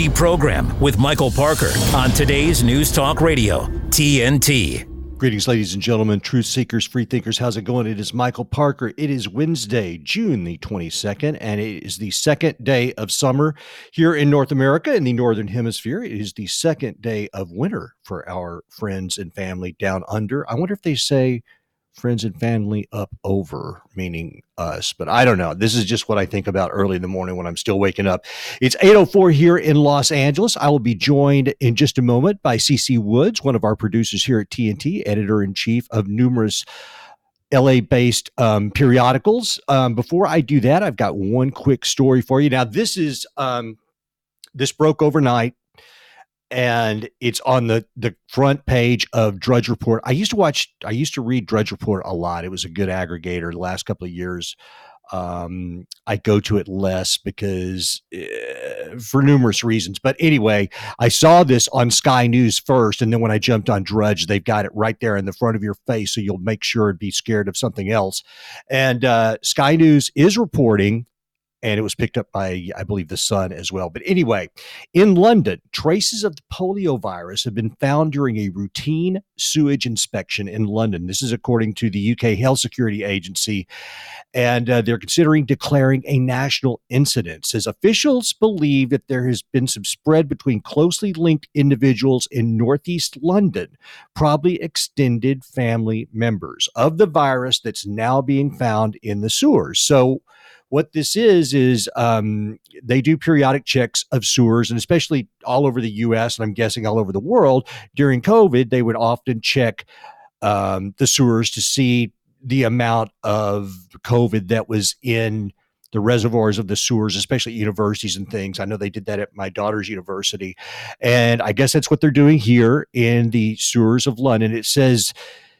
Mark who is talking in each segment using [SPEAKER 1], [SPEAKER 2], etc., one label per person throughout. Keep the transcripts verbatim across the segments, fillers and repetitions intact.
[SPEAKER 1] T program with Michael Parker on today's News Talk Radio, T N T.
[SPEAKER 2] Greetings, ladies and gentlemen, truth seekers, free thinkers. How's it going? It is Michael Parker. It is Wednesday, June the twenty-second, and it is the second day of summer here in North America, in the Northern Hemisphere. It is the second day of winter for our friends and family down under. I wonder if they say friends and family up over, meaning us, but I don't know. This is just what I think about early in the morning when I'm still waking up. It's eight oh four here in Los Angeles. I will be joined in just a moment by Cece Woods, one of our producers here at T N T, editor-in-chief of numerous L A-based um, periodicals. Um, before I do that, I've got one quick story for you. Now, this is um, this broke overnight, and it's on the, the front page of Drudge Report. I used to watch, I used to read Drudge Report a lot. It was a good aggregator the last couple of years. Um, I go to it less because uh, for numerous reasons. But anyway, I saw this on Sky News first. And then when I jumped on Drudge, they've got it right there in the front of your face. So you'll make sure and be scared of something else. And uh, Sky News is reporting, and it was picked up by, I believe, The Sun as well. But anyway, in London, traces of the polio virus have been found during a routine sewage inspection in London. This is according to the U K Health Security Agency, and uh, they're considering declaring a national incident. Says officials believe that there has been some spread between closely linked individuals in northeast London, probably extended family members of the virus that's now being found in the sewers. So what this is, is um, they do periodic checks of sewers, and especially all over the U S, and I'm guessing all over the world. During COVID, they would often check um, the sewers to see the amount of COVID that was in the reservoirs of the sewers, especially universities and things. I know they did that at my daughter's university. And I guess that's what they're doing here in the sewers of London. It says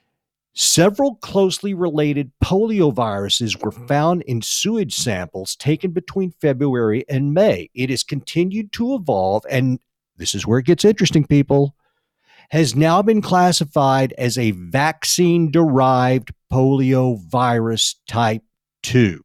[SPEAKER 2] several closely related polio viruses were found in sewage samples taken between February and May. It has continued to evolve, and this is where it gets interesting, people, has now been classified as a vaccine-derived polio virus type two.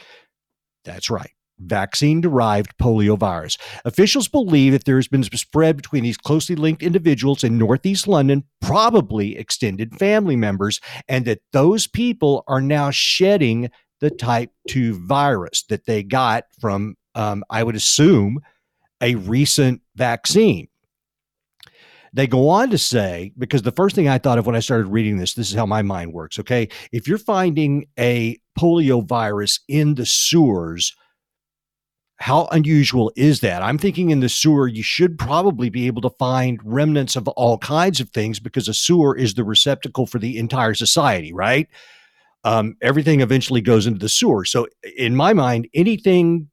[SPEAKER 2] That's right. Vaccine-derived polio virus. Officials believe that there has been some spread between these closely linked individuals in northeast London, probably extended family members, and that those people are now shedding the type two virus that they got from, um, I would assume, a recent vaccine. They go on to say, because the first thing I thought of when I started reading this, this is how my mind works, okay? If you're finding a polio virus in the sewers, how unusual is that? I'm thinking in the sewer, you should probably be able to find remnants of all kinds of things, because a sewer is the receptacle for the entire society, right? Um, everything eventually goes into the sewer. So in my mind, anything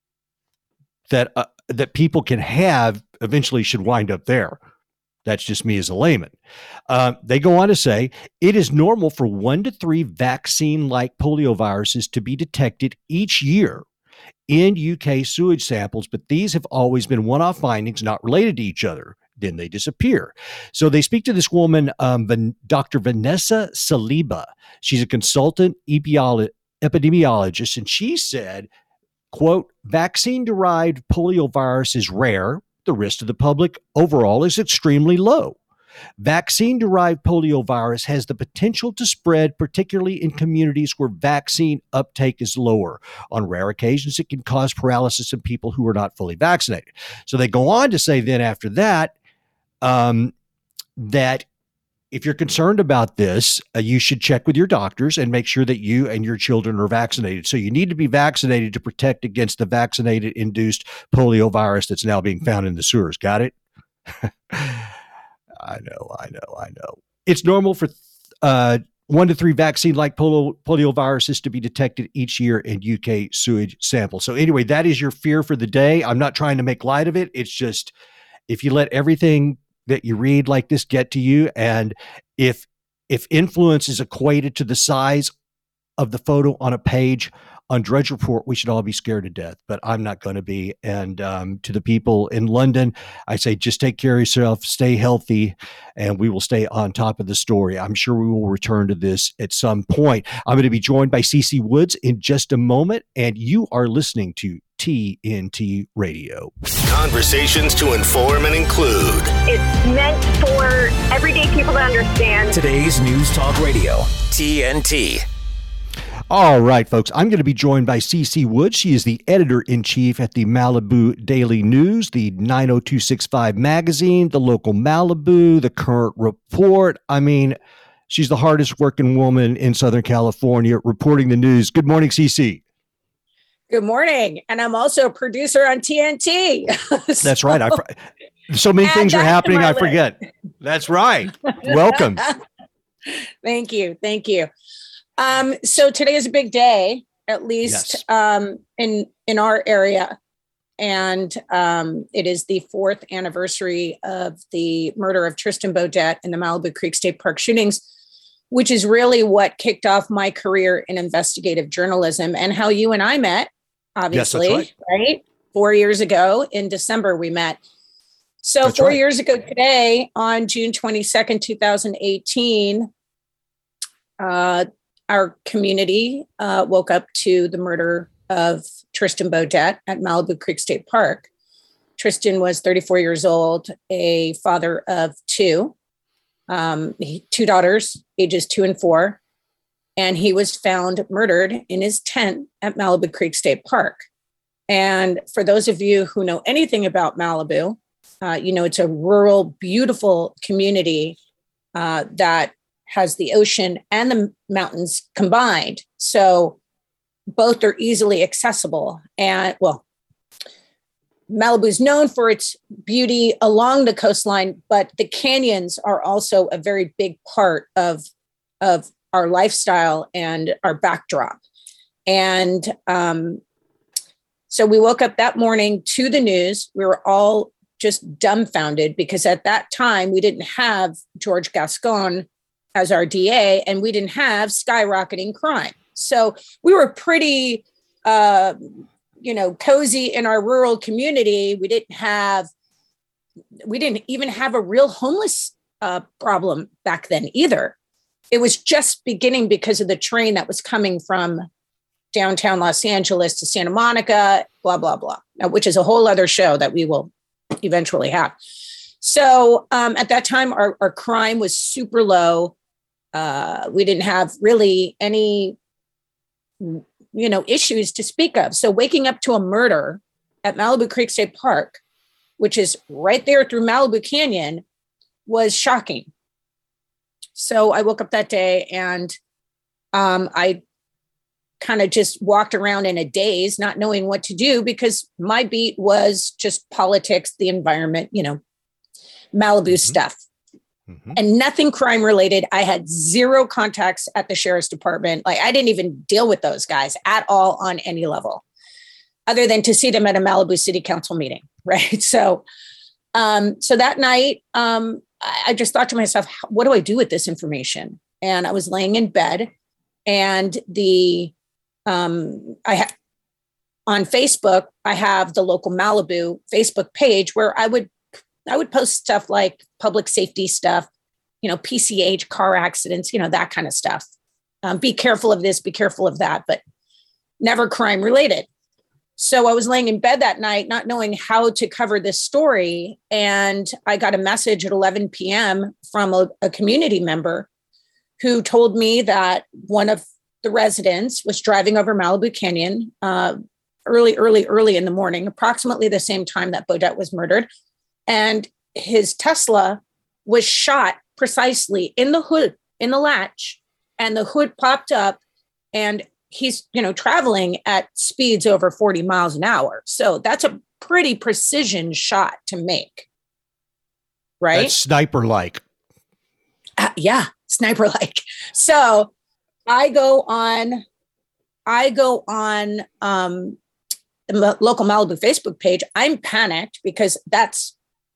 [SPEAKER 2] that uh, that people can have eventually should wind up there. That's just me as a layman. Uh, they go on to say, it is normal for one to three vaccine-like polioviruses to be detected each year in U K sewage samples, but these have always been one-off findings not related to each other. Then they disappear. So they speak to this woman, um, Van, Doctor Vanessa Saliba. She's a consultant epiolo- epidemiologist, and she said, quote, vaccine-derived poliovirus is rare. The risk to the public overall is extremely low. Vaccine-derived poliovirus has the potential to spread, particularly in communities where vaccine uptake is lower. On rare occasions, it can cause paralysis in people who are not fully vaccinated. So they go on to say then after that, um, that if you're concerned about this, uh, you should check with your doctors and make sure that you and your children are vaccinated. So you need to be vaccinated to protect against the vaccinated-induced polio virus that's now being found in the sewers. Got it? I know, I know, I know. It's normal for uh, one to three vaccine-like polio, polio viruses to be detected each year in U K sewage samples. So anyway, that is your fear for the day. I'm not trying to make light of it. It's just, if you let everything that you read like this get to you, and if if influence is equated to the size of the photo on a page on Drudge Report, we should all be scared to death, but I'm not going to be. And um, to the people in London, I say, just take care of yourself, stay healthy, and we will stay on top of the story. I'm sure we will return to this at some point. I'm going to be joined by Cece Woods in just a moment, and you are listening to T N T Radio.
[SPEAKER 3] Conversations to inform and include.
[SPEAKER 4] It's meant for everyday people to understand.
[SPEAKER 1] Today's News Talk Radio, T N T.
[SPEAKER 2] All right, folks, I'm going to be joined by Cece Wood. She is the editor-in-chief at the Malibu Daily News, the nine oh two six five magazine, the local Malibu, the Current Report. I mean, she's the hardest working woman in Southern California reporting the news. Good morning, Cece.
[SPEAKER 5] Good morning. And I'm also a producer on T N T. so,
[SPEAKER 2] That's right. I, so many things are happening, I list. forget. That's right. Welcome.
[SPEAKER 5] Thank you. Thank you. Um, so today is a big day, at least yes. um, in in our area. And um, it is the fourth anniversary of the murder of Tristan Beaudette in the Malibu Creek State Park shootings, which is really what kicked off my career in investigative journalism and how you and I met, obviously, yes, right. right? Four years ago in December, we met. So that's four right. years ago today, on June twenty-second, twenty eighteen, uh, our community uh, woke up to the murder of Tristan Beaudette at Malibu Creek State Park. Tristan was thirty-four years old, a father of two, um, he, two daughters, ages two and four, and he was found murdered in his tent at Malibu Creek State Park. And for those of you who know anything about Malibu, uh, you know it's a rural, beautiful community uh, that has the ocean and the mountains combined. So both are easily accessible. And well, Malibu is known for its beauty along the coastline, but the canyons are also a very big part of, of our lifestyle and our backdrop. And um, so we woke up that morning to the news. We were all just dumbfounded because at that time we didn't have George Gascon as our D A, and we didn't have skyrocketing crime. So we were pretty, uh, you know, cozy in our rural community. We didn't have, we didn't even have a real homeless uh, problem back then either. It was just beginning because of the train that was coming from downtown Los Angeles to Santa Monica, blah, blah, blah, which is a whole other show that we will eventually have. So um, at that time, our, our crime was super low. Uh, we didn't have really any, you know, issues to speak of. So waking up to a murder at Malibu Creek State Park, which is right there through Malibu Canyon, was shocking. So I woke up that day and um, I kind of just walked around in a daze, not knowing what to do because my beat was just politics, the environment, you know, Malibu mm-hmm. stuff. Mm-hmm. And nothing crime related. I had zero contacts at the sheriff's department. Like I didn't even deal with those guys at all on any level, other than to see them at a Malibu City Council meeting. Right. So, um, so that night, um, I, I just thought to myself, what do I do with this information? And I was laying in bed, and the um, I ha- on Facebook, I have the local Malibu Facebook page where I would I would post stuff like public safety stuff, you know, P C H, car accidents, you know, that kind of stuff. Um, be careful of this, be careful of that, but never crime related. So I was laying in bed that night, not knowing how to cover this story. And I got a message at eleven p.m. from a, a community member who told me that one of the residents was driving over Malibu Canyon uh, early, early, early in the morning, approximately the same time that Beaudette was murdered. And his Tesla was shot precisely in the hood, in the latch, and the hood popped up, and he's, you know, traveling at speeds over forty miles an hour. So that's a pretty precision shot to make. Right?
[SPEAKER 2] That's sniper-like.
[SPEAKER 5] Uh, yeah, sniper-like. So I go on, I go on um, the local Malibu Facebook page. I'm panicked because that's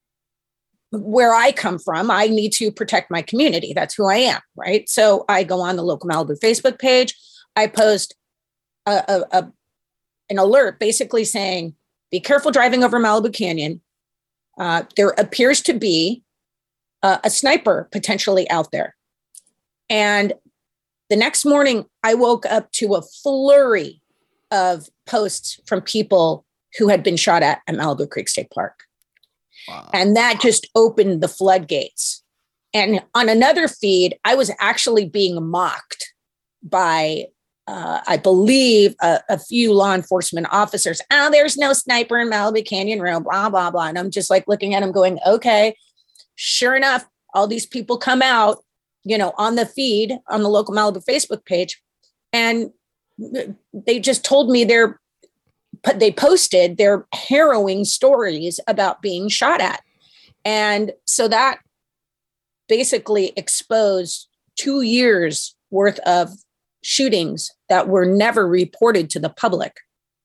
[SPEAKER 5] where I come from. I need to protect my community. That's who I am, right? So I go on the local Malibu Facebook page. I post a, a, a an alert basically saying, be careful driving over Malibu Canyon. Uh, there appears to be uh, a sniper potentially out there. And the next morning, I woke up to a flurry of posts from people who had been shot at at Malibu Creek State Park.
[SPEAKER 2] Wow.
[SPEAKER 5] And that just opened the floodgates. And on another feed, I was actually being mocked by, uh, I believe, a, a few law enforcement officers. Oh, there's no sniper in Malibu Canyon Road, blah, blah, blah. And I'm just like looking at them going, okay, sure enough, all these people come out, you know, on the feed on the local Malibu Facebook page. And they just told me their, they posted their harrowing stories about being shot at. And so that basically exposed two years worth of shootings that were never reported to the public.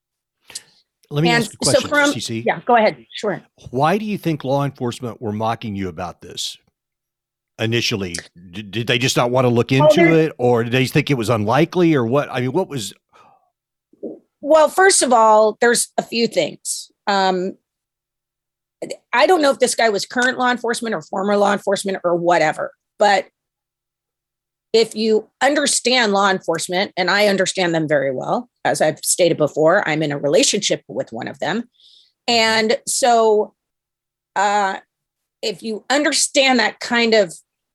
[SPEAKER 2] Let me
[SPEAKER 5] and
[SPEAKER 2] ask a question,
[SPEAKER 5] so from,
[SPEAKER 2] Cece.
[SPEAKER 5] Yeah, go ahead. Sure.
[SPEAKER 2] Why do you think law enforcement were mocking you about this initially? Did, did they just not want to look into
[SPEAKER 5] well,
[SPEAKER 2] it, or did they think it was unlikely, or what? I mean, what was...
[SPEAKER 5] Well, first of all, there's a few things. Um, I don't know if this guy was current law enforcement or former law enforcement or whatever, but if you understand law enforcement, and I understand them very well, as I've stated before, I'm in a relationship with one of them. And so uh, if you understand that kind of,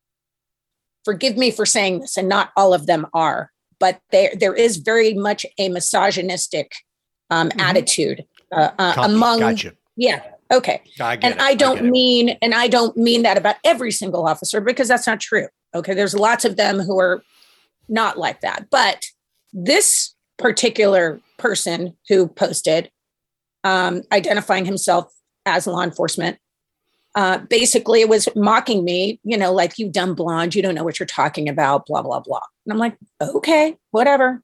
[SPEAKER 5] forgive me for saying this, and not all of them are, but there there is very much a misogynistic um, mm-hmm. attitude uh, uh,
[SPEAKER 2] Copy.
[SPEAKER 5] among,
[SPEAKER 2] Gotcha.
[SPEAKER 5] yeah, okay.
[SPEAKER 2] I get
[SPEAKER 5] and
[SPEAKER 2] it.
[SPEAKER 5] I don't
[SPEAKER 2] I
[SPEAKER 5] mean, and I don't mean that about every single officer, because that's not true. Okay, there's lots of them who are not like that. But this particular person who posted, um, identifying himself as law enforcement, uh, basically it was mocking me, you know, like, you dumb blonde, you don't know what you're talking about, blah, blah, blah. And I'm like, okay, whatever.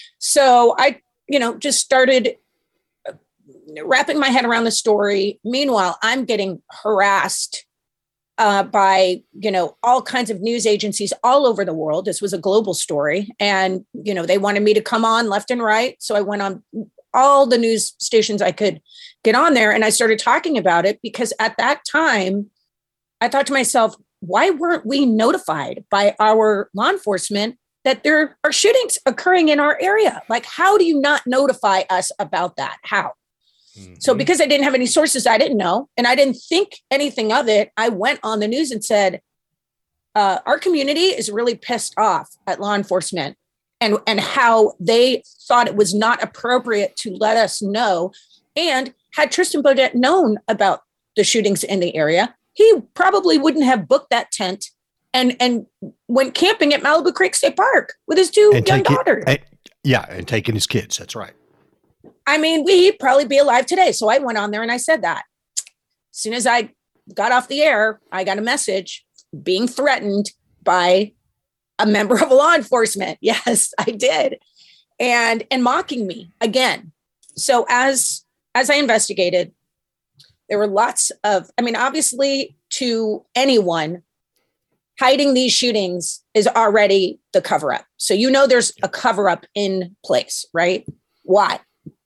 [SPEAKER 5] So I, you know, just started wrapping my head around the story. Meanwhile, I'm getting harassed uh, by, you know, all kinds of news agencies all over the world. This was a global story. And, you know, they wanted me to come on left and right. So I went on all the news stations I could get on there. And I started talking about it because at that time, I thought to myself, why weren't we notified by our law enforcement that there are shootings occurring in our area? Like, how do you not notify us about that? How? Mm-hmm. So because I didn't have any sources, I didn't know, and I didn't think anything of it, I went on the news and said, uh, our community is really pissed off at law enforcement and, and how they thought it was not appropriate to let us know. And had Tristan Beaudette known about the shootings in the area, he probably wouldn't have booked that tent and, and went camping at Malibu Creek State Park with his two
[SPEAKER 2] and
[SPEAKER 5] young daughters.
[SPEAKER 2] It, yeah, and taking his kids. That's right.
[SPEAKER 5] I mean, we'd probably be alive today. So I went on there and I said that. As soon as I got off the air, I got a message being threatened by a member of law enforcement. Yes, I did. And, and mocking me again. So as, as I investigated, there were lots of, I mean, obviously to anyone, hiding these shootings is already the cover up. So, you know, there's a cover up in place, right? Why?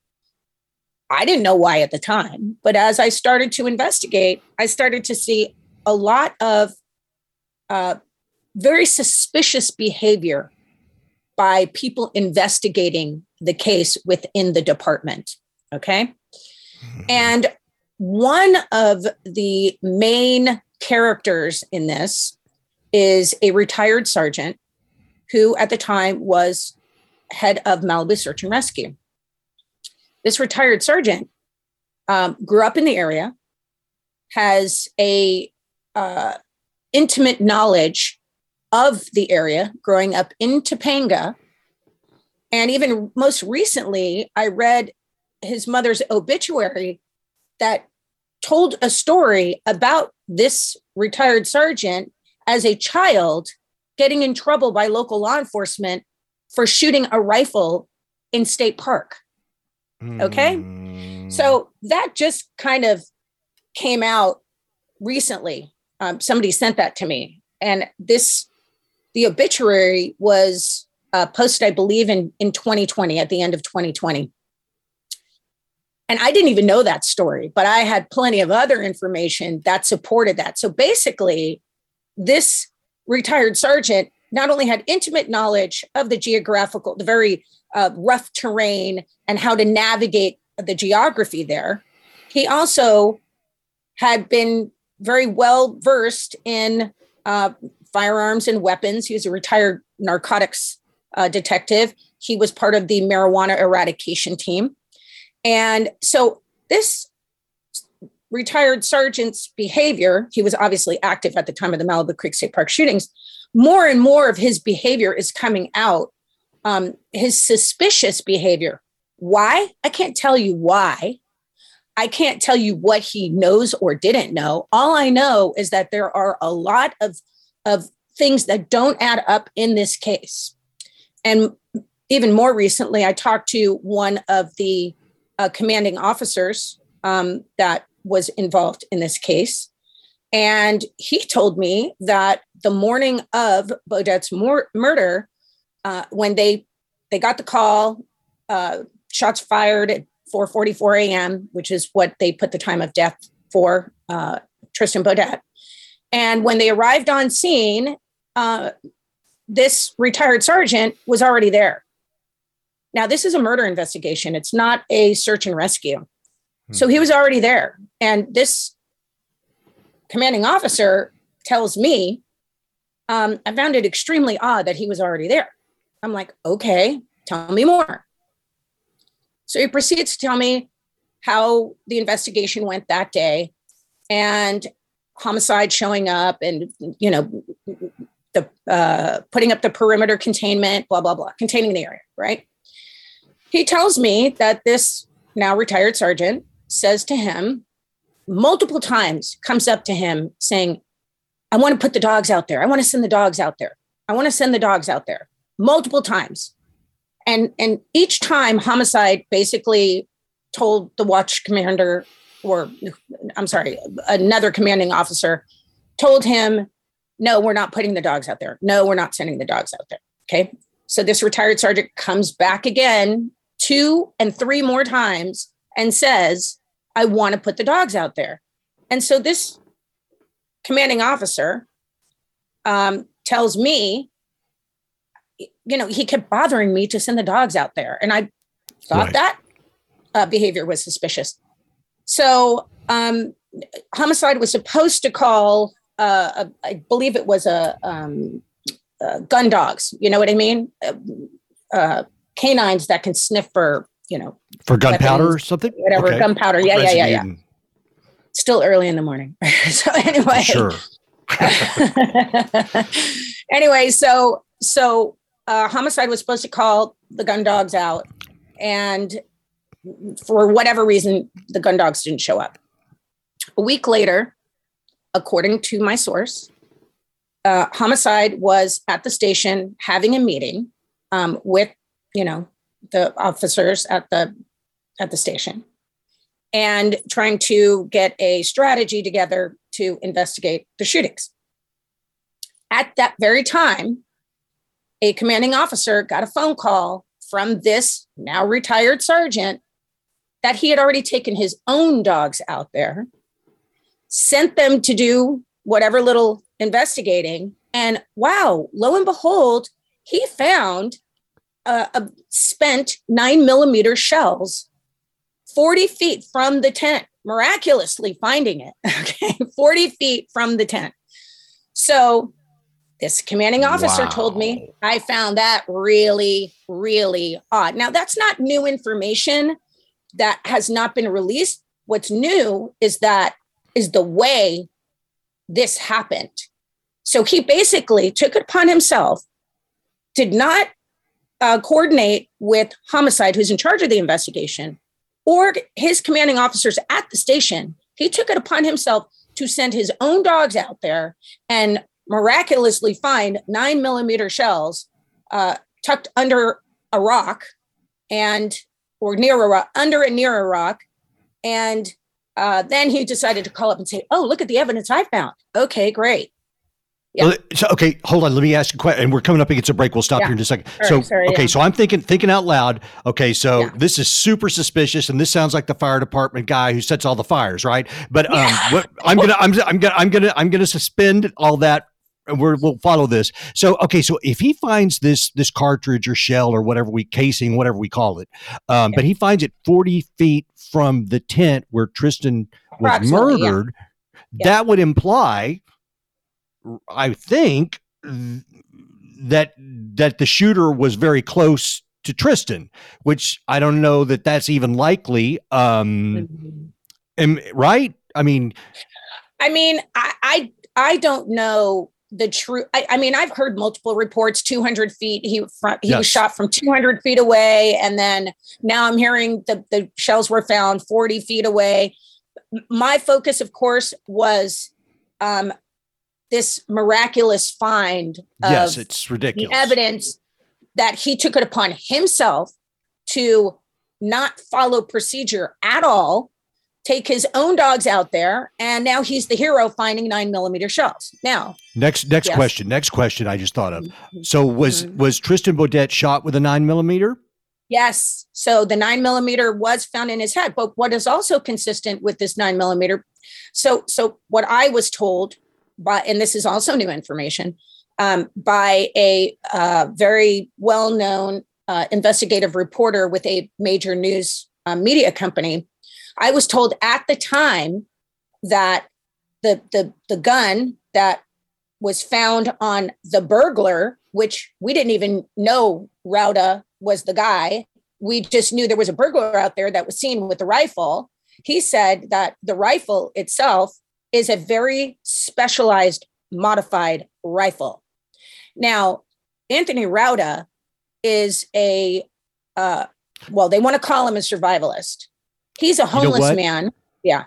[SPEAKER 5] I didn't know why at the time, but as I started to investigate, I started to see a lot of uh, very suspicious behavior by people investigating the case within the department. Okay. And one of the main characters in this is a retired sergeant who at the time was head of Malibu Search and Rescue. This retired sergeant um, grew up in the area, has a uh, intimate knowledge of the area growing up in Topanga. And even most recently, I read his mother's obituary that told a story about this retired sergeant as a child getting in trouble by local law enforcement for shooting a rifle in State Park. Okay. Mm. So that just kind of came out recently. Um, somebody sent that to me. And this, the obituary was uh, posted, I believe, in, in twenty twenty, at the end of twenty twenty. And I didn't even know that story, but I had plenty of other information that supported that. So basically, this retired sergeant not only had intimate knowledge of the geographical, the very uh, rough terrain and how to navigate the geography there. He also had been very well versed in uh, firearms and weapons. He was a retired narcotics uh, detective. He was part of the marijuana eradication team. And so this retired sergeant's behavior, he was obviously active at the time of the Malibu Creek State Park shootings. More and more of his behavior is coming out, um, his suspicious behavior. Why? I can't tell you why. I can't tell you what he knows or didn't know. All I know is that there are a lot of, of things that don't add up in this case. And even more recently, I talked to one of the uh, commanding officers um, that was involved in this case. And he told me that the morning of Beaudet's mor- murder, uh, when they, they got the call, uh, shots fired at four forty-four a.m., which is what they put the time of death for uh, Tristan Beaudet. And when they arrived on scene, uh, this retired sergeant was already there. Now, this is a murder investigation. It's not a search and rescue. Hmm. So he was already there. And this commanding officer tells me, um, I found it extremely odd that he was already there. I'm like, okay, tell me more. So he proceeds to tell me how the investigation went that day and homicide showing up and, you know, the uh, putting up the perimeter containment, blah, blah, blah, containing the area, right? He tells me that this now retired sergeant says to him multiple times, comes up to him saying, I want to put the dogs out there. I want to send the dogs out there. I want to send the dogs out there multiple times. And, and each time homicide basically told the watch commander, or I'm sorry, another commanding officer told him, no, we're not putting the dogs out there. No, we're not sending the dogs out there. Okay. So this retired sergeant comes back again two and three more times and says, I want to put the dogs out there. And so this commanding officer um, tells me, you know, he kept bothering me to send the dogs out there. And I thought right. that uh, behavior was suspicious. So um, homicide was supposed to call, uh, a, I believe it was a, um, uh, gun dogs. You know what I mean? Uh, uh, canines that can sniff for, you know,
[SPEAKER 2] for gunpowder or something,
[SPEAKER 5] whatever, okay. gunpowder. Yeah, yeah, yeah, yeah. Still early in the morning. So anyway,
[SPEAKER 2] sure.
[SPEAKER 5] anyway, so, so uh, homicide was supposed to call the gun dogs out, and for whatever reason, the gun dogs didn't show up. A week later, according to my source, uh, homicide was at the station having a meeting um, with, you know, the officers at the at the station, and trying to get a strategy together to investigate the shootings. At that very time, a commanding officer got a phone call from this now retired sergeant that he had already taken his own dogs out there, sent them to do whatever little investigating. And wow, lo and behold, he found uh, a spent nine millimeter shells forty feet from the tent, miraculously finding it, okay, forty feet from the tent. So this commanding officer wow. told me, I found that really, really odd. Now, that's not new information that has not been released. What's new is that is the way this happened. So he basically took it upon himself, did not uh, coordinate with homicide, who's in charge of the investigation, or his commanding officers at the station. He took it upon himself to send his own dogs out there and miraculously find nine millimeter shells uh, tucked under a rock and or near a rock, under and near a rock. And uh, then he decided to call up and say, oh, look at the evidence I found. Okay, great. Yeah.
[SPEAKER 2] Well, so, okay, hold on. Let me ask you a question. And we're coming up against a break. We'll stop yeah. here in just a second.
[SPEAKER 5] Sorry,
[SPEAKER 2] so,
[SPEAKER 5] sorry,
[SPEAKER 2] okay,
[SPEAKER 5] yeah.
[SPEAKER 2] so I'm thinking, thinking out loud. Okay, so
[SPEAKER 5] yeah.
[SPEAKER 2] this is super suspicious, and this sounds like the fire department guy who sets all the fires, right? But um,
[SPEAKER 5] yeah.
[SPEAKER 2] what I'm gonna, I'm, I'm gonna, I'm gonna, I'm gonna suspend all that we're, we'll follow this. So, okay, so if he finds this this cartridge or shell or whatever we casing, whatever we call it, um, yeah. but he finds it forty feet from the tent where Tristan was murdered, yeah. Yeah. that would imply, I think, that that the shooter was very close to Tristan, which I don't know that that's even likely. Um, mm-hmm. am, right? I mean,
[SPEAKER 5] I mean, I, I, I don't know the true. I, I mean, I've heard multiple reports. two hundred feet. He from, he yes. was shot from two hundred feet away, and then now I'm hearing the the shells were found forty feet away. My focus, of course, was um, this miraculous find of
[SPEAKER 2] yes, it's ridiculous.
[SPEAKER 5] The evidence that he took it upon himself to not follow procedure at all, take his own dogs out there, and now he's the hero finding nine millimeter shells. Now,
[SPEAKER 2] next next yes. question, next question I just thought of. So was mm-hmm. was Tristan Beaudette shot with a nine millimeter?
[SPEAKER 5] Yes. So the nine millimeter was found in his head, but what is also consistent with this nine millimeter? So so what I was told by, and this is also new information, um, by a uh, very well-known uh, investigative reporter with a major news uh, media company. I was told at the time that the, the, the gun that was found on the burglar, which we didn't even know Rauda was the guy. We just knew there was a burglar out there that was seen with the rifle. He said that the rifle itself is a very specialized modified rifle. Now, Anthony Rauda is a, uh, well, they want to call him a survivalist. He's a homeless you know man. Yeah.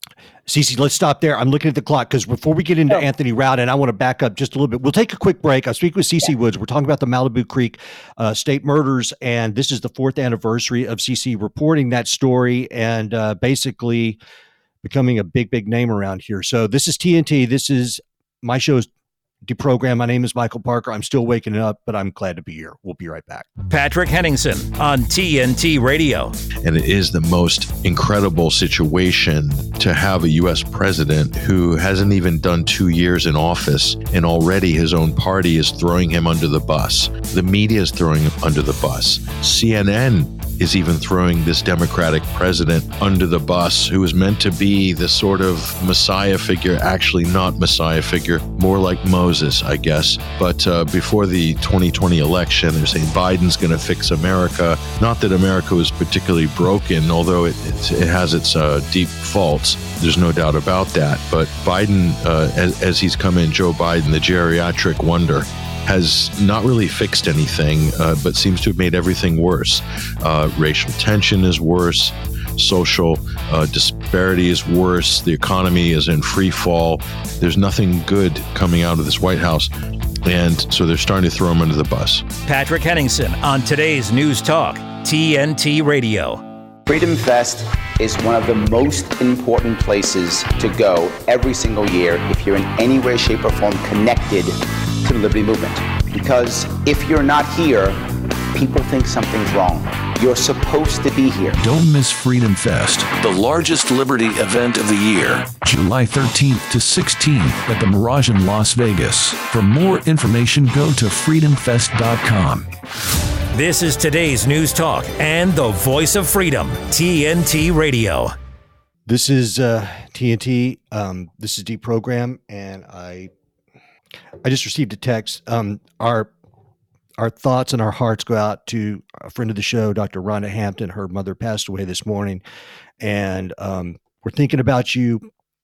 [SPEAKER 2] Cece, let's stop there. I'm looking at the clock because before we get into oh. Anthony Rauda, and I want to back up just a little bit. We'll take a quick break. I'll speak with Cece yeah. Woods. We're talking about the Malibu Creek uh, state murders, and this is the fourth anniversary of Cece reporting that story and uh, basically becoming a big, big name around here. So this is T N T. This is my show's Deprogram. My name is Michael Parker. I'm still waking up, but I'm glad to be here. We'll be right back.
[SPEAKER 1] Patrick Henningsen on T N T Radio.
[SPEAKER 6] And it is the most incredible situation to have a U S president who hasn't even done two years in office, and already his own party is throwing him under the bus. The media is throwing him under the bus. C N N is even throwing this Democratic president under the bus, who is meant to be the sort of Messiah figure, actually not Messiah figure, more like Moses, I guess. But uh, before the twenty twenty election, they're saying Biden's going to fix America. Not that America was particularly broken, although it, it, it has its uh, deep faults. There's no doubt about that. But Biden, uh, as, as he's come in, Joe Biden, the geriatric wonder, has not really fixed anything, uh, but seems to have made everything worse. Uh, racial tension is worse. Social uh, disparity is worse. The economy is in free fall. There's nothing good coming out of this White House. And so they're starting to throw him under the bus.
[SPEAKER 1] Patrick Henningsen on today's News Talk, T N T Radio.
[SPEAKER 7] Freedom Fest is one of the most important places to go every single year if you're in any way, shape, or form connected to the Liberty Movement. Because if you're not here, people think something's wrong. You're supposed to be here.
[SPEAKER 8] Don't miss Freedom Fest, the largest Liberty event of the year, July thirteenth to sixteenth at the Mirage in Las Vegas. For more information, go to freedom fest dot com.
[SPEAKER 1] This is today's News Talk and the voice of freedom, T N T Radio.
[SPEAKER 2] This is uh, T N T. Um, this is Deprogram, and I I just received a text. Um, our our thoughts and our hearts go out to a friend of the show, Doctor Rhonda Hampton. Her mother passed away this morning, and um, we're thinking about you.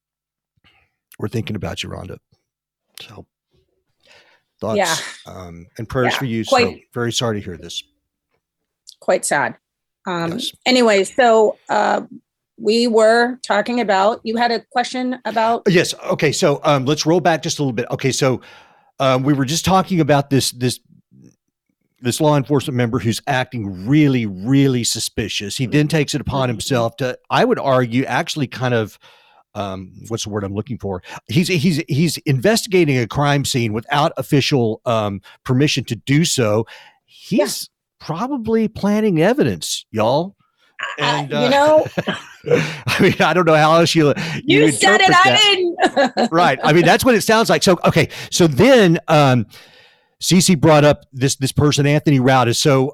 [SPEAKER 2] We're thinking about you, Rhonda. So thoughts
[SPEAKER 5] yeah.
[SPEAKER 2] um, and prayers
[SPEAKER 5] yeah,
[SPEAKER 2] for you.
[SPEAKER 5] quite,
[SPEAKER 2] so very sorry to hear this.
[SPEAKER 5] Quite sad. Um,
[SPEAKER 2] yes.
[SPEAKER 5] Anyway, so uh, we were talking about, you had a question about?
[SPEAKER 2] Yes. Okay. So um, let's roll back just a little bit. Okay. So um, we were just talking about this, this, this law enforcement member who's acting really, really suspicious. He then takes it upon himself to, I would argue, actually kind of, um, what's the word I'm looking for? He's, he's, he's investigating a crime scene without official um, permission to do so. He's yeah. probably planting evidence, y'all. And,
[SPEAKER 5] uh, you know,
[SPEAKER 2] I mean, I don't know how else you,
[SPEAKER 5] you,
[SPEAKER 2] you
[SPEAKER 5] said it.
[SPEAKER 2] that.
[SPEAKER 5] I didn't,
[SPEAKER 2] Right. I mean, that's what it sounds like. So, okay. So then, um, Cece brought up this this person, Anthony Rauda. So,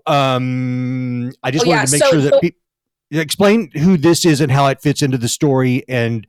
[SPEAKER 2] um, I just
[SPEAKER 5] oh,
[SPEAKER 2] wanted
[SPEAKER 5] yeah.
[SPEAKER 2] to make
[SPEAKER 5] so,
[SPEAKER 2] sure that
[SPEAKER 5] so,
[SPEAKER 2] people explain who this is and how it fits into the story. And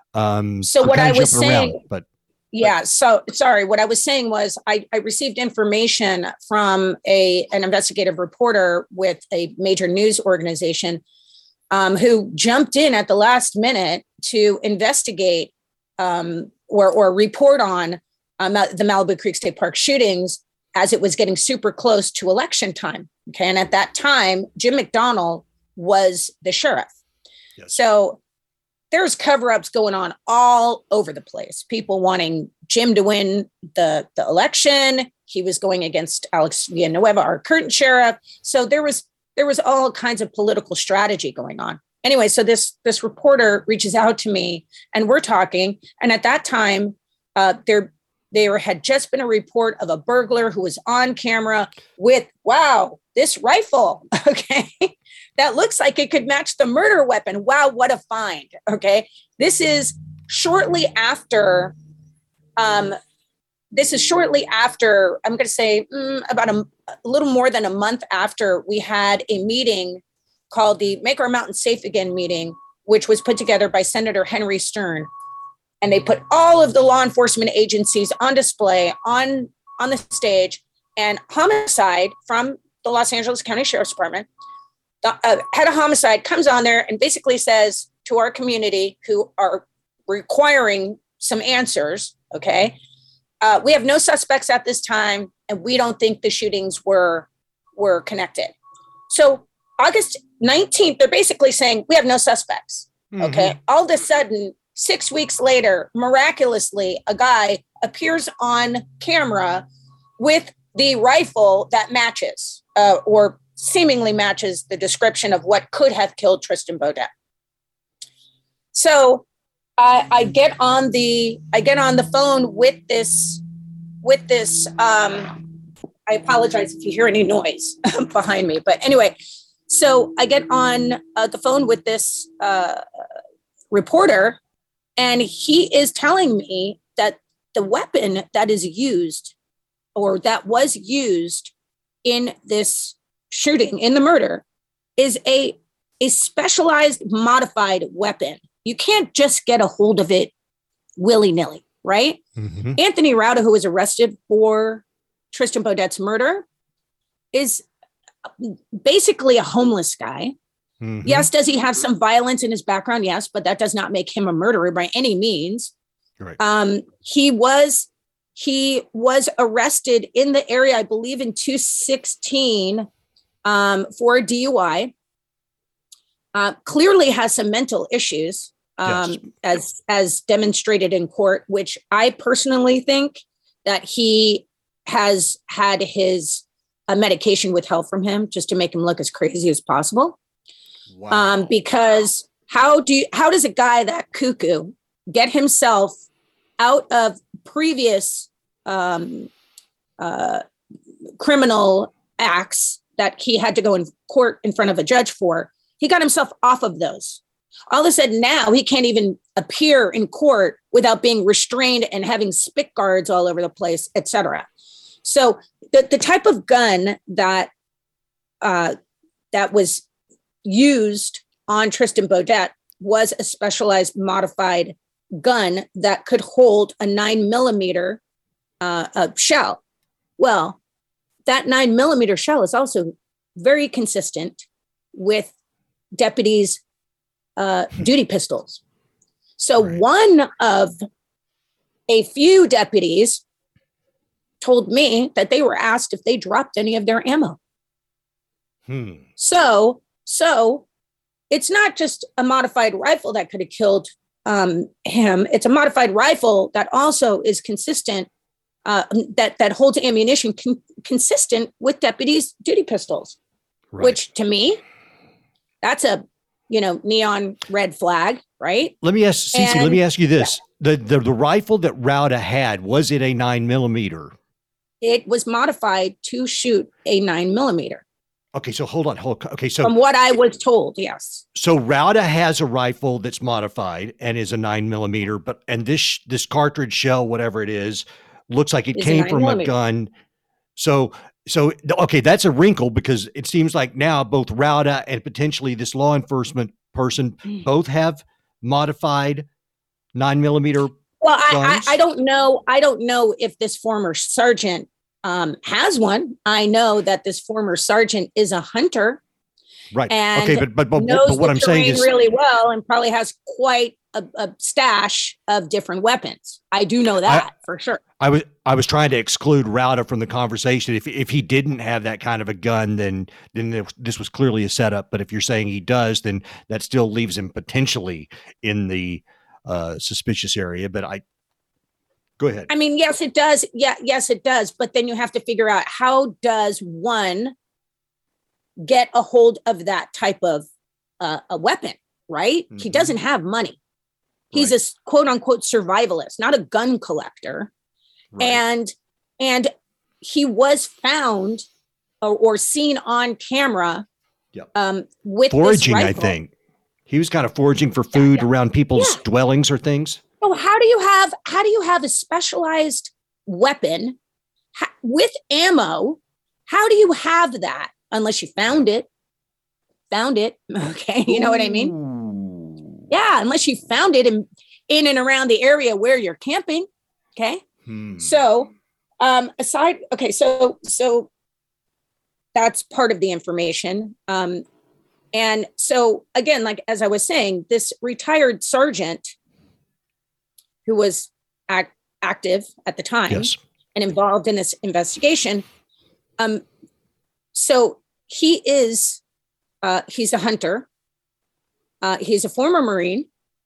[SPEAKER 2] um,
[SPEAKER 5] so,
[SPEAKER 2] I'm
[SPEAKER 5] what I was
[SPEAKER 2] jumping
[SPEAKER 5] saying,
[SPEAKER 2] around, but
[SPEAKER 5] yeah. So, sorry. What I was saying was, I, I received information from a an investigative reporter with a major news organization um, who jumped in at the last minute to investigate um, or or report on Um, the Malibu Creek State Park shootings as it was getting super close to election time. Okay. And at that time, Jim McDonnell was the sheriff. Yes. So there's cover-ups going on all over the place. People wanting Jim to win the, the election. He was going against Alex Villanueva, our current sheriff. So there was there was all kinds of political strategy going on. Anyway, so this this reporter reaches out to me and we're talking. And at that time, uh, there There had just been a report of a burglar who was on camera with, wow, this rifle, okay, that looks like it could match the murder weapon. Wow, what a find, okay? This is shortly after, um, this is shortly after, I'm going to say mm, about a, a little more than a month after we had a meeting called the Make Our Mountains Safe Again meeting, which was put together by Senator Henry Stern. And they put all of the law enforcement agencies on display on, on the stage, and homicide from the Los Angeles County Sheriff's Department, the uh, head of homicide comes on there and basically says to our community who are requiring some answers, okay, uh, we have no suspects at this time, and we don't think the shootings were, were connected. So August nineteenth, they're basically saying we have no suspects, okay? Mm-hmm. All of a sudden, six weeks later, miraculously, a guy appears on camera with the rifle that matches uh, or seemingly matches the description of what could have killed Tristan Beaudette. So I, I get on the I get on the phone with this with this. Um, I apologize if you hear any noise behind me, but anyway, so I get on uh, the phone with this uh, reporter. And he is telling me that the weapon that is used or that was used in this shooting, in the murder, is a, a specialized modified weapon. You can't just get a hold of it willy-nilly, right? Mm-hmm. Anthony Rauda, who was arrested for Tristan Beaudette's murder, is basically a homeless guy. Mm-hmm. Yes, does he have some violence in his background? Yes, but that does not make him a murderer by any means. Right. Um, he was he was arrested in the area, I believe, in two sixteen um, for a D U I. Uh, clearly has some mental issues, um, yes. as as demonstrated in court, which I personally think that he has had his uh, medication withheld from him just to make him look as crazy as possible. Wow. Um, because how do you, how does a guy that cuckoo get himself out of previous um, uh, criminal acts that he had to go in court in front of a judge for? He got himself off of those. All of a sudden now he can't even appear in court without being restrained and having spit guards all over the place, et cetera. So the, the type of gun that uh, that was used on Tristan Beaudette was a specialized modified gun that could hold a nine millimeter uh, uh, shell. Well, that nine millimeter shell is also very consistent with deputies' uh, duty pistols. So right. One of a few deputies told me that they were asked if they dropped any of their ammo. Hmm. So, so it's not just a modified rifle that could have killed um, him. It's a modified rifle that also is consistent, uh, that, that holds ammunition con- consistent with deputies' duty pistols, right. Which to me, that's a, you know, neon red flag, right?
[SPEAKER 2] Let me ask, Cece, and, let me ask you this. Yeah. The, the the rifle that Rauda had, was it a nine millimeter?
[SPEAKER 5] It was modified to shoot a nine millimeter.
[SPEAKER 2] Okay, so hold on, hold. Okay, so
[SPEAKER 5] from what I was told, yes.
[SPEAKER 2] So Rauda has a rifle that's modified and is a nine millimeter, but and this this cartridge shell, whatever it is, looks like it
[SPEAKER 5] It's
[SPEAKER 2] came
[SPEAKER 5] a
[SPEAKER 2] from a gun. So so okay, that's a wrinkle because it seems like now both Rauda and potentially this law enforcement person both have modified nine millimeter.
[SPEAKER 5] Well, I, I I don't know. I don't know if this former sergeant um, has one. I know that this former sergeant is a hunter.
[SPEAKER 2] Right.
[SPEAKER 5] And
[SPEAKER 2] okay, but but but,
[SPEAKER 5] knows
[SPEAKER 2] but what
[SPEAKER 5] the
[SPEAKER 2] I'm saying
[SPEAKER 5] terrain
[SPEAKER 2] is
[SPEAKER 5] really well and probably has quite a, a stash of different weapons. I do know that I, for sure.
[SPEAKER 2] I was I was trying to exclude Rauda from the conversation. If if he didn't have that kind of a gun, then then this was clearly a setup. But if you're saying he does, then that still leaves him potentially in the uh, suspicious area. But I go ahead.
[SPEAKER 5] I mean, yes, it does. Yeah, yes, it does. But then you have to figure out how does one get a hold of that type of uh, a weapon, right? Mm-hmm. He doesn't have money. He's right. a quote unquote survivalist, not a gun collector. Right. And, and he was found or, or seen on camera
[SPEAKER 2] yep.
[SPEAKER 5] um, with
[SPEAKER 2] foraging,
[SPEAKER 5] this
[SPEAKER 2] I think. He was kind of foraging for food yeah, yeah. around people's yeah. dwellings or things.
[SPEAKER 5] So how do you have, how do you have a specialized weapon ha- with ammo? How do you have that? Unless you found it, found it. Okay. You know Ooh. What I mean? Yeah. Unless you found it in, in and around the area where you're camping. Okay. Hmm. So, um, aside, okay. So, so that's part of the information. Um, and so again, like, as I was saying, this retired sergeant who was act, active at the time
[SPEAKER 2] yes.
[SPEAKER 5] and involved in this investigation. Um, so he is, uh, he's a hunter. Uh, he's a former Marine.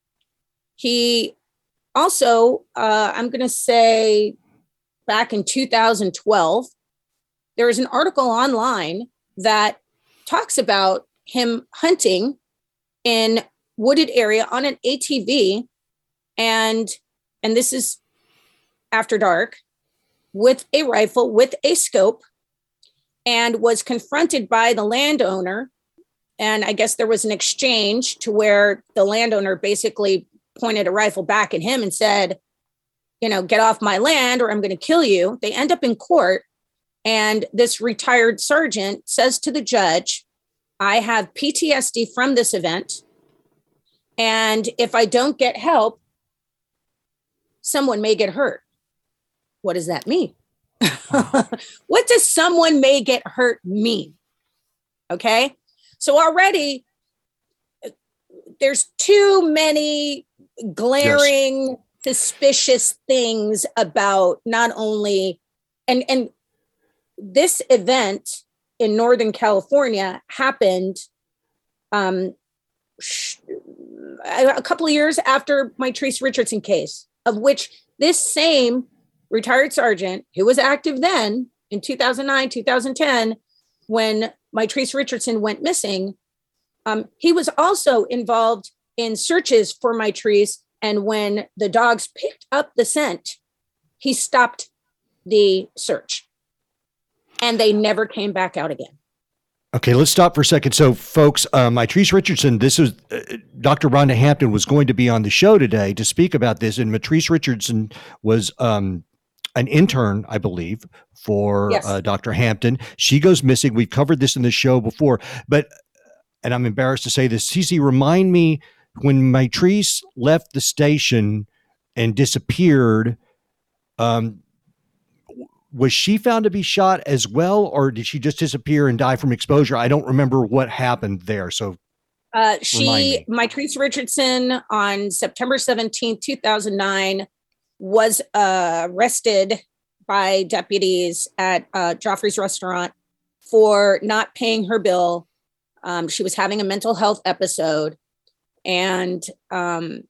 [SPEAKER 5] He also, uh, I'm going to say back in two thousand twelve, there is an article online that talks about him hunting in wooded area on an A T V. And, and this is after dark with a rifle, with a scope, and was confronted by the landowner. And I guess there was an exchange to where the landowner basically pointed a rifle back at him and said, you know, get off my land or I'm going to kill you. They end up in court. And this retired sergeant says to the judge, I have P T S D from this event. And if I don't get help, someone may get hurt. What does that mean? What does someone may get hurt mean? Okay. So already there's too many glaring, yes. suspicious things about not only, and, and this event in Northern California happened um, sh- a couple of years after Mitrice Richardson case, of which this same retired sergeant who was active then in two thousand nine, two thousand ten, when Mitrice Richardson went missing, um, he was also involved in searches for Mitrice. And when the dogs picked up the scent, he stopped the search and they never came back out again.
[SPEAKER 2] Okay, let's stop for a second. So, folks, uh, Mitrice Richardson, this is uh, Doctor Rhonda Hampton was going to be on the show today to speak about this. And Mitrice Richardson was um, an intern, I believe, for yes. uh, Doctor Hampton. She goes missing. We've covered this in the show before, but, and I'm embarrassed to say this, Cece, remind me when Mitrice left the station and disappeared, um, was she found to be shot as well, or did she just disappear and die from exposure? I don't remember what happened there. So
[SPEAKER 5] uh, she, Mitrice Richardson, on September seventeenth, two thousand nine, was uh, arrested by deputies at uh, Joffrey's restaurant for not paying her bill. Um, she was having a mental health episode, and um,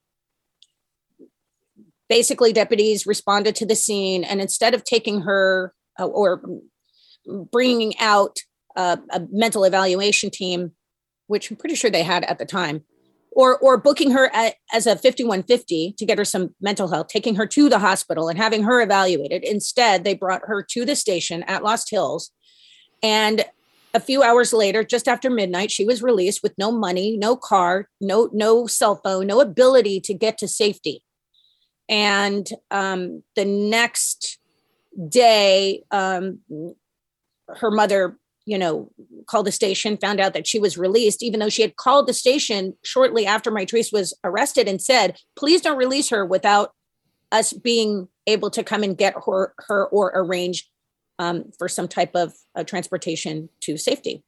[SPEAKER 5] basically deputies responded to the scene, and instead of taking her uh, or bringing out uh, a mental evaluation team, which I'm pretty sure they had at the time, or or booking her at, as a fifty-one fifty to get her some mental health, taking her to the hospital and having her evaluated. Instead, they brought her to the station at Lost Hills and a few hours later, just after midnight, she was released with no money, no car, no no cell phone, no ability to get to safety. And um, the next day, um, her mother, you know, called the station, found out that she was released, even though she had called the station shortly after Mitrice was arrested and said, please don't release her without us being able to come and get her, her or arrange um, for some type of uh, transportation to safety.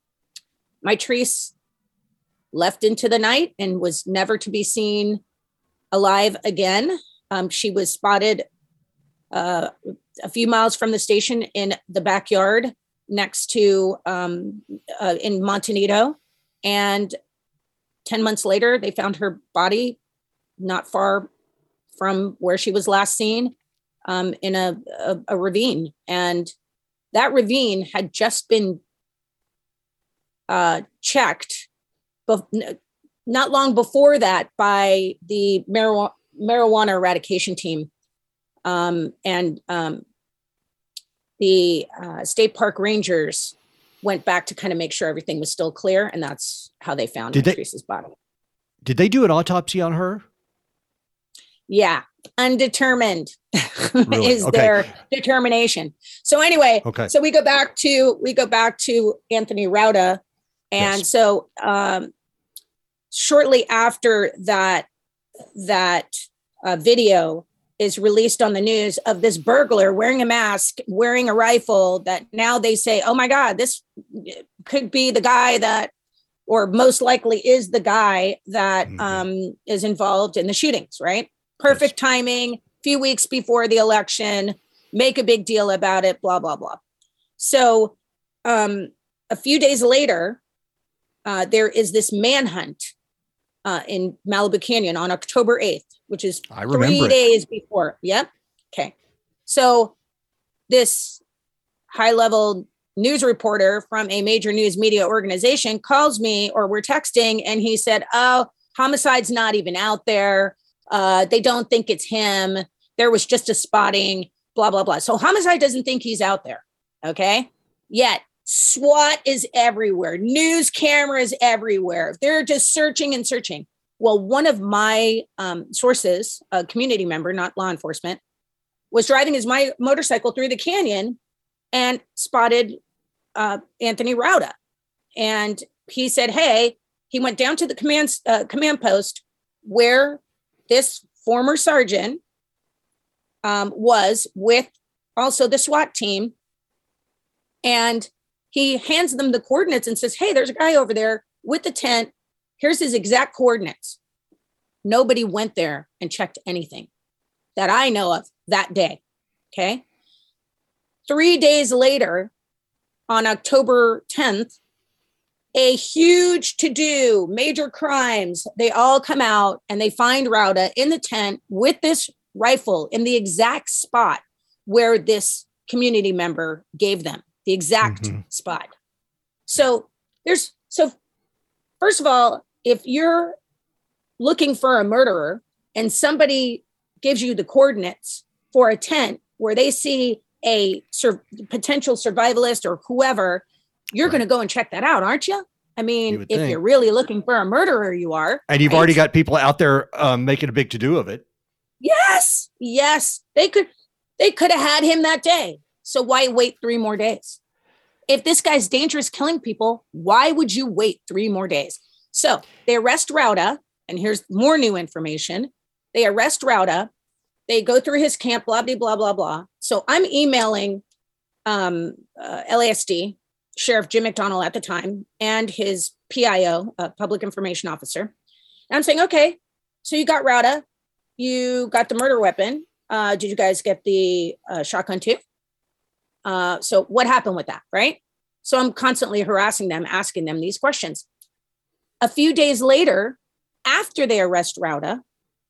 [SPEAKER 5] Mitrice left into the night and was never to be seen alive again. Um, she was spotted uh, a few miles from the station in the backyard next to um, uh, in Montanito. And ten months later, they found her body not far from where she was last seen um, in a, a, a ravine. And that ravine had just been uh, checked, bef- not long before that, by the marijuana, marijuana eradication team. Um, and um, the uh, state park rangers went back to kind of make sure everything was still clear. And that's how they found Mitrice's body.
[SPEAKER 2] Did they do an autopsy on her?
[SPEAKER 5] Yeah. Undetermined
[SPEAKER 2] Really?
[SPEAKER 5] is
[SPEAKER 2] Okay.
[SPEAKER 5] their determination. So anyway,
[SPEAKER 2] Okay.
[SPEAKER 5] so we go back to, we go back to Anthony Rauda. And
[SPEAKER 2] Yes.
[SPEAKER 5] so um, shortly after that, that uh, video is released on the news of this burglar wearing a mask, wearing a rifle, that now they say, oh my God, this could be the guy that, or most likely is the guy that
[SPEAKER 2] Mhm.
[SPEAKER 5] um, is involved in the shootings, right? Perfect timing, few weeks before the election, make a big deal about it, blah, blah, blah. So um, a few days later, uh, there is this manhunt uh, in Malibu Canyon on October eighth, which is
[SPEAKER 2] I remember
[SPEAKER 5] three
[SPEAKER 2] it.
[SPEAKER 5] days before. Yep. Okay. So this high-level news reporter from a major news media organization calls me, or we're texting, and he said, oh, homicide's not even out there. Uh, they don't think it's him. There was just a spotting, blah, blah, blah. So homicide doesn't think he's out there. Okay. Yet SWAT is everywhere. News cameras everywhere. They're just searching and searching. Well, one of my um, sources, a community member, not law enforcement, was driving his my motorcycle through the canyon and spotted uh, Anthony Rauda. And he said, hey, he went down to the command, uh, command post where this former sergeant um, was with also the SWAT team. And he hands them the coordinates and says, hey, there's a guy over there with the tent. Here's his exact coordinates. Nobody went there and checked anything that I know of that day. Okay. Three days later, on October tenth, a huge to-do, major crimes, they all come out and they find Rauda in the tent with this rifle in the exact spot where this community member gave them, the exact
[SPEAKER 2] Mm-hmm.
[SPEAKER 5] spot. So there's, so first of all, if you're looking for a murderer and somebody gives you the coordinates for a tent where they see a sur- potential survivalist or whoever, you're
[SPEAKER 2] Right.
[SPEAKER 5] going to go and check that out, aren't you? I
[SPEAKER 2] You
[SPEAKER 5] mean,
[SPEAKER 2] would
[SPEAKER 5] if
[SPEAKER 2] think.
[SPEAKER 5] you're really looking for a murderer, you are.
[SPEAKER 2] And you've
[SPEAKER 5] right?
[SPEAKER 2] already got people out there um, making a big to-do of it.
[SPEAKER 5] Yes, yes. They could, they could have had him that day. So why wait three more days? If this guy's dangerous, killing people, why would you wait three more days? So they arrest Rauda, and here's more new information. They arrest Rauda. They go through his camp, blah, blah, blah, blah, blah. So I'm emailing um, uh, L A S D, Sheriff Jim McDonnell at the time, and his P I O, uh, Public Information Officer. And I'm saying, okay, so you got Rauda, you got the murder weapon. Uh, did you guys get the uh, shotgun too? Uh, so what happened with that, right? So I'm constantly harassing them, asking them these questions. A few days later, after they arrest Rauda,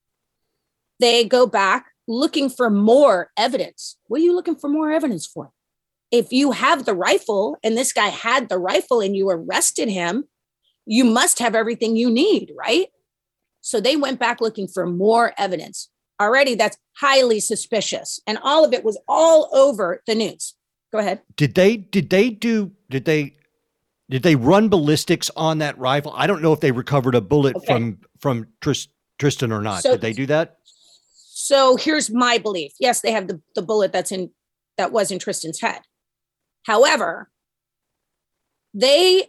[SPEAKER 5] they go back looking for more evidence. What are you looking for more evidence for? If you have the rifle and this guy had the rifle and you arrested him, you must have everything you need, right? So they went back looking for more evidence. Already that's highly suspicious. And all of it was all over the news. Go ahead.
[SPEAKER 2] Did they, did they do, did they Did they run ballistics on that rifle? I don't know if they recovered a bullet okay. from from Trist, Tristan or not. So, Did they do that?
[SPEAKER 5] So here's my belief. Yes, they have the, the bullet that's in that was in Tristan's head. However, they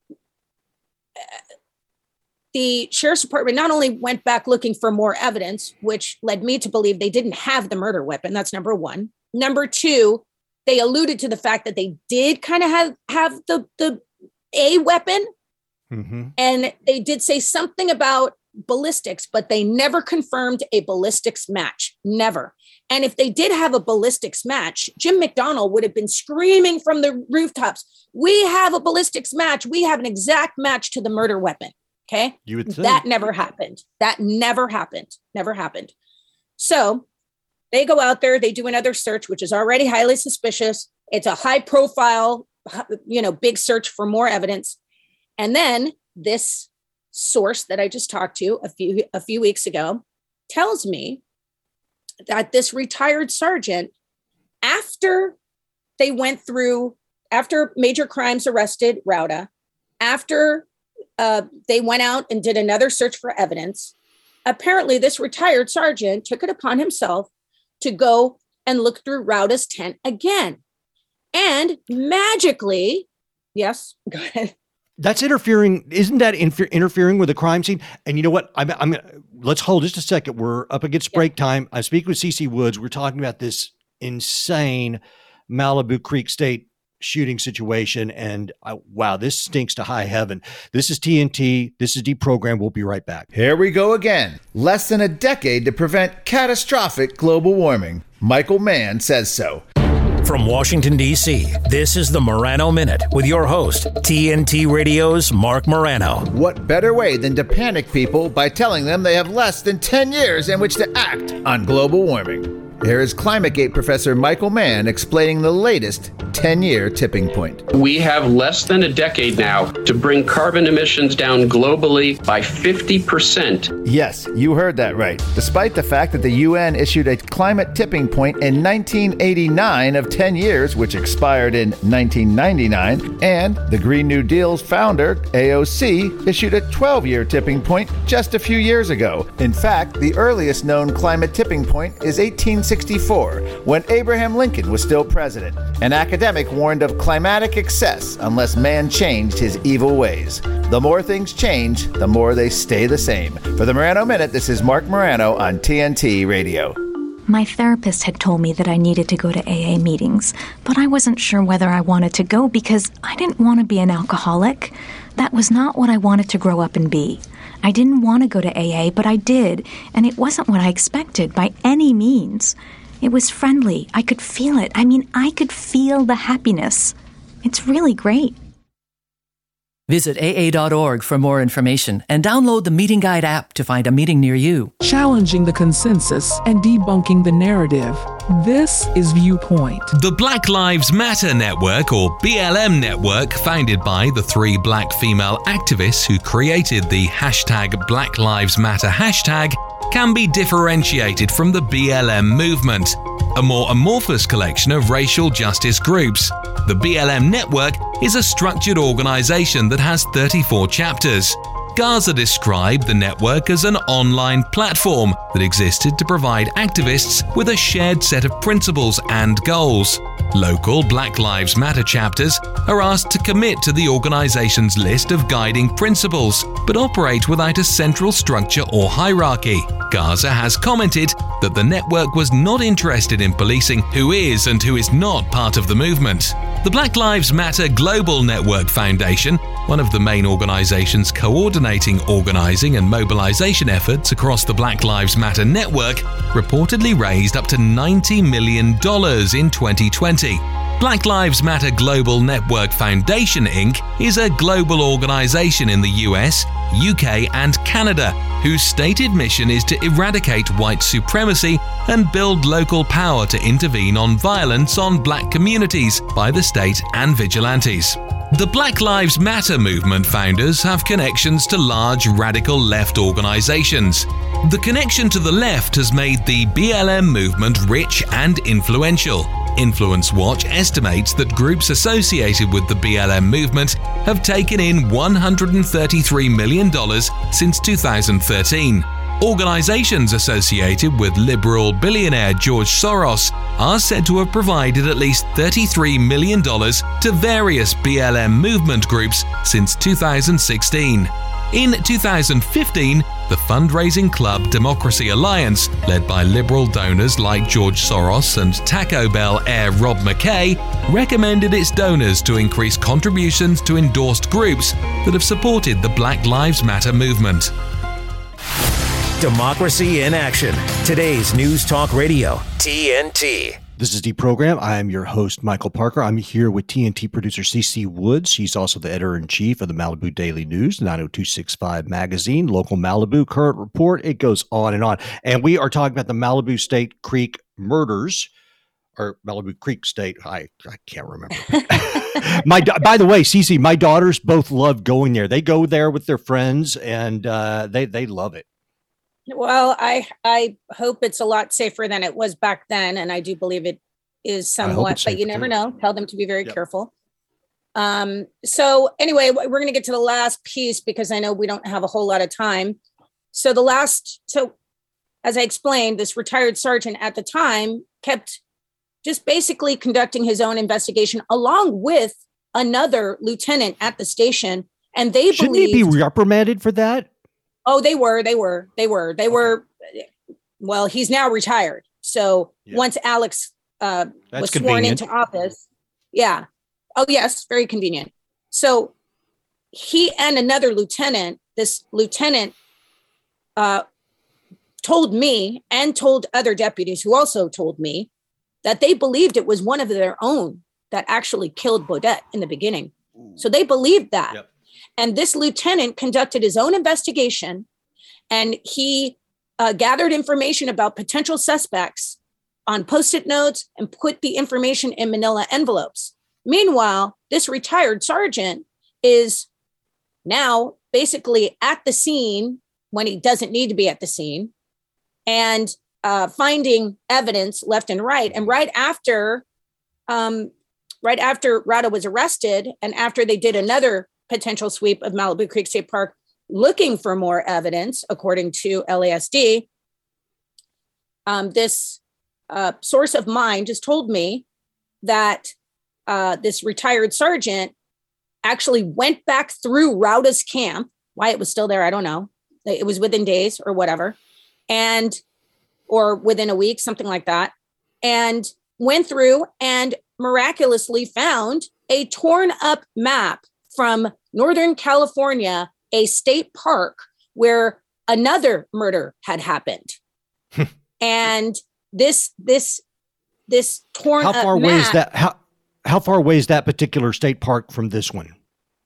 [SPEAKER 5] the sheriff's department not only went back looking for more evidence, which led me to believe they didn't have the murder weapon. That's number one. Number two, they alluded to the fact that they did kind of have have the the a weapon, mm-hmm. and they did say something about ballistics, but they never confirmed a ballistics match. Never. And if they did have a ballistics match, Jim McDonnell would have been screaming from the rooftops, "We have a ballistics match. We have an exact match to the murder weapon." Okay.
[SPEAKER 2] You would think.
[SPEAKER 5] That never happened. That never happened. Never happened. So they go out there, they do another search, which is already highly suspicious. It's a high profile, you know, big search for more evidence. And then this source that I just talked to a few a few weeks ago tells me that this retired sergeant, after they went through, after Major Crimes arrested Rauda, after uh, they went out and did another search for evidence, apparently this retired sergeant took it upon himself to go and look through Rauda's tent again. And magically, yes, go ahead.
[SPEAKER 2] That's interfering. Isn't that infer- interfering with the crime scene? And you know what? I'm, I'm let's hold just a second. We're up against break yeah. time. I speak with Cece Woods. We're talking about this insane Malibu Creek State shooting situation. And I, wow, this stinks to high heaven. This is T N T. This is Deprogram. We'll be right back.
[SPEAKER 9] Here we go again. Less than a decade to prevent catastrophic global warming. Michael Mann says so.
[SPEAKER 1] From Washington, D C, this is the Morano Minute with your host, T N T Radio's Mark Morano.
[SPEAKER 9] What better way than to panic people by telling them they have less than ten years in which to act on global warming? Here is ClimateGate professor Michael Mann explaining the latest ten-year tipping point.
[SPEAKER 10] We have less than a decade now to bring carbon emissions down globally by fifty percent.
[SPEAKER 9] Yes, you heard that right. Despite the fact that the U N issued a climate tipping point in nineteen eighty-nine of ten years, which expired in nineteen ninety-nine, and the Green New Deal's founder, A O C, issued a twelve-year tipping point just a few years ago. In fact, the earliest known climate tipping point is eighteen sixty-four, when Abraham Lincoln was still president. An academic warned of climatic excess unless man changed his evil ways. The more things change, the more they stay the same. For the Morano Minute, this is Mark Morano on T N T Radio.
[SPEAKER 11] My therapist had told me that I needed to go to A A meetings, but I wasn't sure whether I wanted to go because I didn't want to be an alcoholic. That was not what I wanted to grow up and be. I didn't want to go to A A, but I did, and it wasn't what I expected by any means. It was friendly. I could feel it. I mean, I could feel the happiness. It's really great.
[SPEAKER 12] Visit A A dot org for more information and download the Meeting Guide app to find a meeting near you.
[SPEAKER 13] Challenging the consensus and debunking the narrative. This is Viewpoint.
[SPEAKER 14] The Black Lives Matter Network, or B L M Network, founded by the three black female activists who created the hashtag Black Lives Matter hashtag, can be differentiated from the B L M movement, a more amorphous collection of racial justice groups. The B L M Network is a structured organization that has thirty-four chapters. Gaza described the network as an online platform that existed to provide activists with a shared set of principles and goals. Local Black Lives Matter chapters are asked to commit to the organization's list of guiding principles, but operate without a central structure or hierarchy. Gaza has commented that the network was not interested in policing who is and who is not part of the movement. The Black Lives Matter Global Network Foundation, one of the main organizations coordinating organizing and mobilization efforts across the Black Lives Matter network, reportedly raised up to ninety million dollars in twenty twenty. Black Lives Matter Global Network Foundation, Incorporated is a global organization in the U S, U K, and Canada whose stated mission is to eradicate white supremacy and build local power to intervene on violence on black communities by the state and vigilantes. The Black Lives Matter movement founders have connections to large radical left organizations. The connection to the left has made the B L M movement rich and influential. Influence Watch estimates that groups associated with the B L M movement have taken in one hundred thirty-three million dollars since two thousand thirteen. Organizations associated with liberal billionaire George Soros are said to have provided at least thirty-three million dollars to various B L M movement groups since two thousand sixteen. In two thousand fifteen, the fundraising club Democracy Alliance, led by liberal donors like George Soros and Taco Bell heir Rob McKay, recommended its donors to increase contributions to endorsed groups that have supported the Black Lives Matter movement.
[SPEAKER 1] Democracy in Action. Today's News Talk Radio, T N T.
[SPEAKER 2] This is the program. I am your host, Michael Parker. I'm here with T N T producer Cece Woods. She's also the editor-in-chief of the Malibu Daily News, nine oh two six five magazine, local Malibu current report. It goes on and on. And we are talking about the Malibu State Creek murders, or Malibu Creek State. I, I can't remember. my By the way, Cece, my daughters both love going there. They go there with their friends, and uh, they, they love it.
[SPEAKER 5] Well, I I hope it's a lot safer than it was back then, and I do believe it is somewhat, but you never know. Tell them to be very yep. careful. Um, so anyway, we're going to get to the last piece because I know we don't have a whole lot of time. So the last, so as I explained, this retired sergeant at the time kept just basically conducting his own investigation along with another lieutenant at the station, and they
[SPEAKER 2] Shouldn't
[SPEAKER 5] believed,
[SPEAKER 2] he be reprimanded for that?
[SPEAKER 5] Oh, they were, they were, they were, they were. Well, he's now retired. So yeah. once Alex uh, was sworn into office, yeah. Oh, yes, very convenient. So he and another lieutenant, this lieutenant uh, told me and told other deputies who also told me that they believed it was one of their own that actually killed Bodette in the beginning. So they believed that. Yep. And this lieutenant conducted his own investigation, and he uh, gathered information about potential suspects on Post-it notes and put the information in manila envelopes. Meanwhile, this retired sergeant is now basically at the scene when he doesn't need to be at the scene and uh, finding evidence left and right. And right after, um, right after Rada was arrested and after they did another potential sweep of Malibu Creek State Park looking for more evidence, according to L A S D. Um, this uh, source of mine just told me that uh, this retired sergeant actually went back through Rauda's camp. Why it was still there, I don't know. It was within days or whatever, and or within a week, something like that, and went through and miraculously found a torn up map from Northern California, a state park where another murder had happened. And this, this, this torn up
[SPEAKER 2] How far
[SPEAKER 5] map,
[SPEAKER 2] away is that? How, how far away is that particular state park from this one?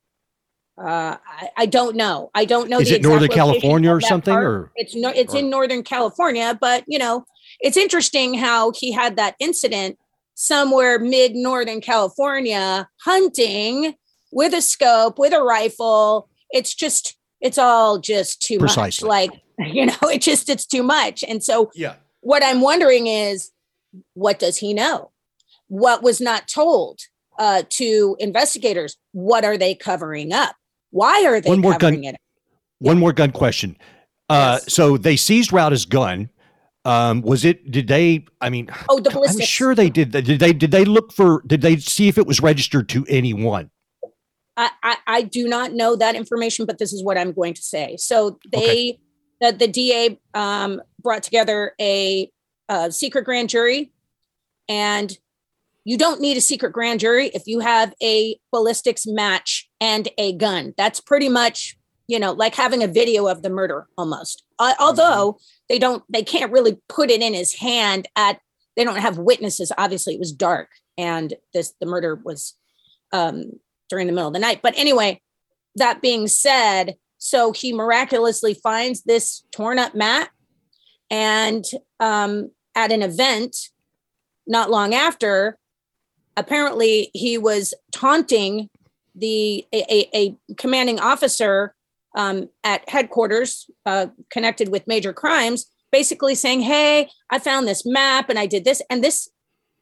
[SPEAKER 5] Uh, I, I don't know. I don't know.
[SPEAKER 2] Is
[SPEAKER 5] the
[SPEAKER 2] it Northern
[SPEAKER 5] exact location
[SPEAKER 2] California
[SPEAKER 5] of
[SPEAKER 2] or
[SPEAKER 5] that
[SPEAKER 2] something?
[SPEAKER 5] park.
[SPEAKER 2] Or
[SPEAKER 5] It's no, it's
[SPEAKER 2] or,
[SPEAKER 5] in Northern California, but you know, it's interesting how he had that incident somewhere mid Northern California hunting with a scope, with a rifle. It's just, it's all just too
[SPEAKER 2] Precisely.
[SPEAKER 5] much. Like, you know, it just, it's too much. And so
[SPEAKER 2] yeah.
[SPEAKER 5] what I'm wondering is, what does he know? What was not told uh, to investigators? What are they covering up? Why are they
[SPEAKER 2] one more
[SPEAKER 5] covering
[SPEAKER 2] gun,
[SPEAKER 5] it up?
[SPEAKER 2] One more gun question. Uh,
[SPEAKER 5] Yes.
[SPEAKER 2] So they seized Rauda's gun. Um, was it, did they, I mean,
[SPEAKER 5] Oh, the
[SPEAKER 2] I'm
[SPEAKER 5] ballistics.
[SPEAKER 2] sure they did. Did they, did they look for, did they see if it was registered to anyone?
[SPEAKER 5] I, I, I do not know that information, but this is what I'm going to say. So they, okay. the, the D A um, brought together a, a secret grand jury, and you don't need a secret grand jury if you have a ballistics match and a gun. That's pretty much, you know, like having a video of the murder almost. Uh, although they don't, they can't really put it in his hand at, they don't have witnesses. Obviously it was dark and this, the murder was, um, during the middle of the night. But anyway, that being said, so he miraculously finds this torn up mat, and um, at an event not long after, apparently he was taunting the a, a, a commanding officer um, at headquarters uh, connected with major crimes, basically saying, hey, I found this map and I did this. And this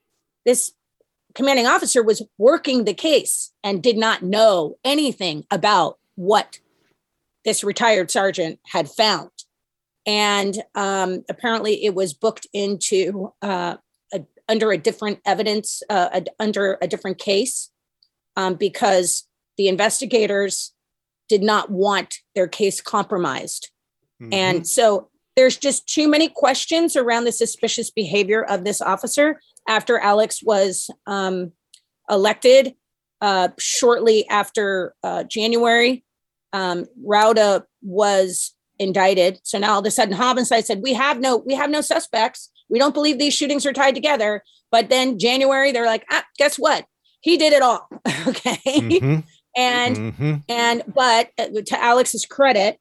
[SPEAKER 5] this commanding officer was working the case and did not know anything about what this retired sergeant had found. And um, apparently it was booked into uh, a, under a different evidence, uh, a, under a different case, um, because the investigators did not want their case compromised. Mm-hmm. And so there's just too many questions around the suspicious behavior of this officer after Alex was um, elected uh, shortly after uh, January. Um, Rauda was indicted. So now all of a sudden homicide said, we have no, we have no suspects. We don't believe these shootings are tied together. But then January, they're like, ah, guess what? He did it all. Okay. Mm-hmm. And, mm-hmm. and, but to Alex's credit,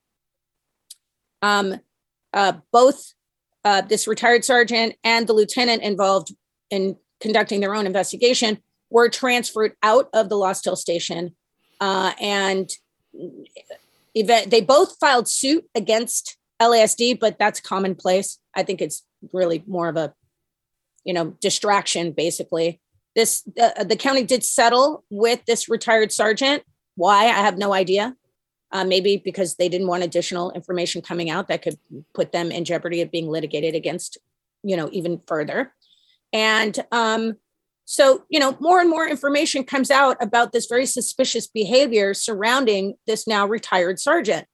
[SPEAKER 5] um, uh, both uh, this retired sergeant and the lieutenant involved in conducting their own investigation were transferred out of the Lost Hill station. Uh, and event, they both filed suit against L A S D, but that's commonplace. I think it's really more of a, you know, distraction, basically. This, uh, the county did settle with this retired sergeant. Why? I have no idea. Uh, maybe because they didn't want additional information coming out that could put them in jeopardy of being litigated against, you know, even further. And um, so, you know, more and more information comes out about this very suspicious behavior surrounding this now retired sergeant.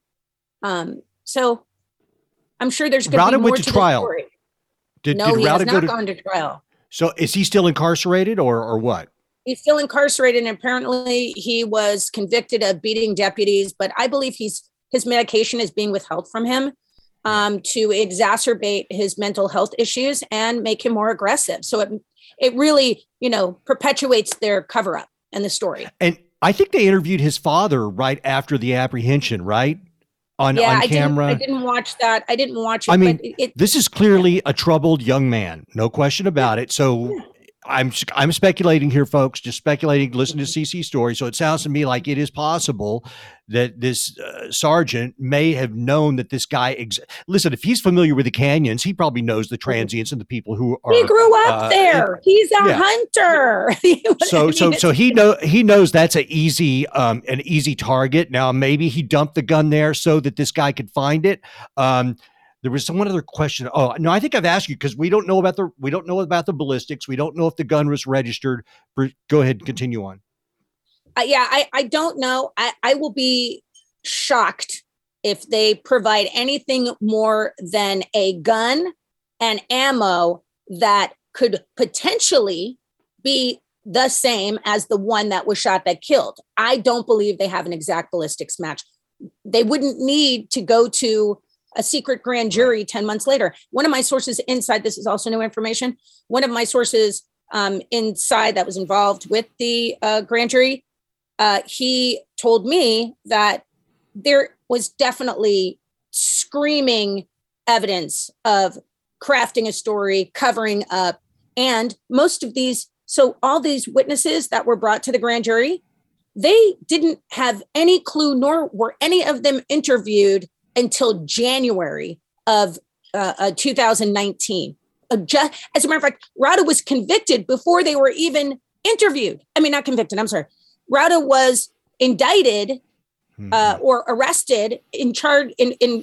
[SPEAKER 5] Um, so I'm sure there's going to be more to, to trial. The story. Did, no, did he has not to, gone to trial.
[SPEAKER 2] So is he still incarcerated or or what?
[SPEAKER 5] He's still incarcerated, and apparently he was convicted of beating deputies, but I believe he's his medication is being withheld from him um, to exacerbate his mental health issues and make him more aggressive. So it it really, you know, perpetuates their cover up and the story.
[SPEAKER 2] And I think they interviewed his father right after the apprehension, right? On,
[SPEAKER 5] yeah,
[SPEAKER 2] on
[SPEAKER 5] I
[SPEAKER 2] camera.
[SPEAKER 5] Didn't, I didn't watch that. I didn't watch it.
[SPEAKER 2] I mean,
[SPEAKER 5] but it,
[SPEAKER 2] this is clearly a troubled young man. No question about it. So yeah. I'm I'm speculating here, folks, just speculating, listen to C C's story. So it sounds to me like it is possible that this uh, sergeant may have known that this guy, ex- listen, if he's familiar with the canyons, he probably knows the transients and the people who are.
[SPEAKER 5] He grew up uh, there. It, he's a yeah. hunter.
[SPEAKER 2] so so so he know he knows that's an easy um an easy target. Now maybe he dumped the gun there so that this guy could find it. Um, There was one other question. Oh, no, I think I've asked you because we don't know about the we don't know about the ballistics. We don't know if the gun was registered. Go ahead and continue on.
[SPEAKER 5] Uh, yeah, I, I don't know. I, I will be shocked if they provide anything more than a gun and ammo that could potentially be the same as the one that was shot that killed. I don't believe they have an exact ballistics match. They wouldn't need to go to a secret grand jury ten months later. One of my sources inside, this is also new information. One of my sources um, inside that was involved with the uh, grand jury, uh, he told me that there was definitely screaming evidence of crafting a story, covering up. And most of these, so all these witnesses that were brought to the grand jury, they didn't have any clue, nor were any of them interviewed until January of uh, uh, two thousand nineteen. Uh, just, as a matter of fact, Rauda was convicted before they were even interviewed. I mean, not convicted, I'm sorry. Rauda was indicted mm-hmm. uh, or arrested in charge in, in,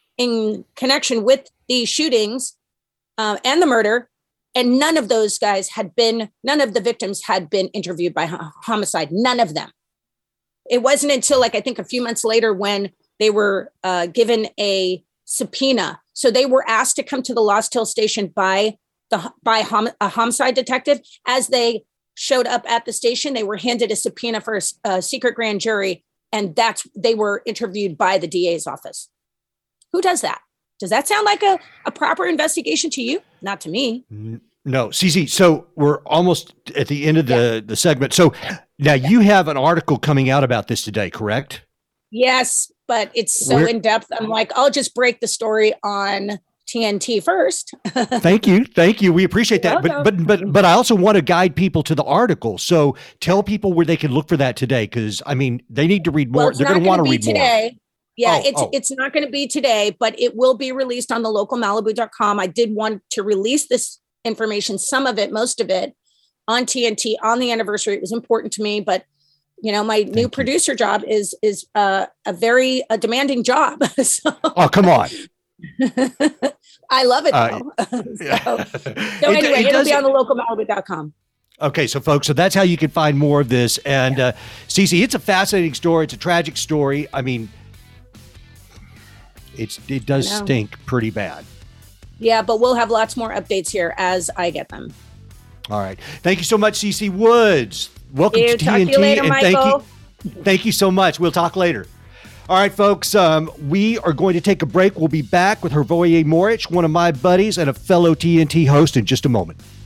[SPEAKER 5] in connection with the shootings uh, and the murder. And none of those guys had been, none of the victims had been interviewed by homicide. None of them. It wasn't until like, I think a few months later when they were uh, given a subpoena. So they were asked to come to the Lost Hill station by the by hom- a homicide detective. As they showed up at the station, they were handed a subpoena for a, a secret grand jury. And that's, they were interviewed by the D A's office. Who does that? Does that sound like a, a proper investigation to you? Not to me.
[SPEAKER 2] No, C C. So we're almost at the end of the, yeah. the segment. So now you have an article coming out about this today, correct?
[SPEAKER 5] Yes, but it's so We're, in depth. I'm like, I'll just break the story on T N T first.
[SPEAKER 2] Thank you. Thank you. We appreciate that. But, but, but, but I also want to guide people to the article. So tell people where they can look for that today. Cause I mean, they need to read more.
[SPEAKER 5] Well,
[SPEAKER 2] They're going to want to read
[SPEAKER 5] today.
[SPEAKER 2] more.
[SPEAKER 5] Yeah,
[SPEAKER 2] oh,
[SPEAKER 5] it's,
[SPEAKER 2] oh.
[SPEAKER 5] it's not going to be today, but it will be released on the local malibu dot com. I did want to release this information, some of it, most of it on T N T on the anniversary. It was important to me, but you know, my Thank new you. producer job is is uh, a very uh, demanding job. so,
[SPEAKER 2] oh, come on.
[SPEAKER 5] I love it.
[SPEAKER 2] Uh,
[SPEAKER 5] so, so anyway, it, it it'll be on the local malibu dot com.
[SPEAKER 2] Okay, so folks, so that's how you can find more of this. And yeah. uh, Cece, it's a fascinating story. It's a tragic story. I mean, it's it does stink pretty bad.
[SPEAKER 5] Yeah, but we'll have lots more updates here as I get them.
[SPEAKER 2] All right. Thank you so much, Cece Woods. Welcome
[SPEAKER 5] you.
[SPEAKER 2] to
[SPEAKER 5] Talk
[SPEAKER 2] T N T.
[SPEAKER 5] To you later,
[SPEAKER 2] and
[SPEAKER 5] Michael.
[SPEAKER 2] Thank you, thank you so much. We'll talk later. All right, folks, um, we are going to take a break. We'll be back with Hrvoje Morić, one of my buddies and a fellow T N T host, in just a moment.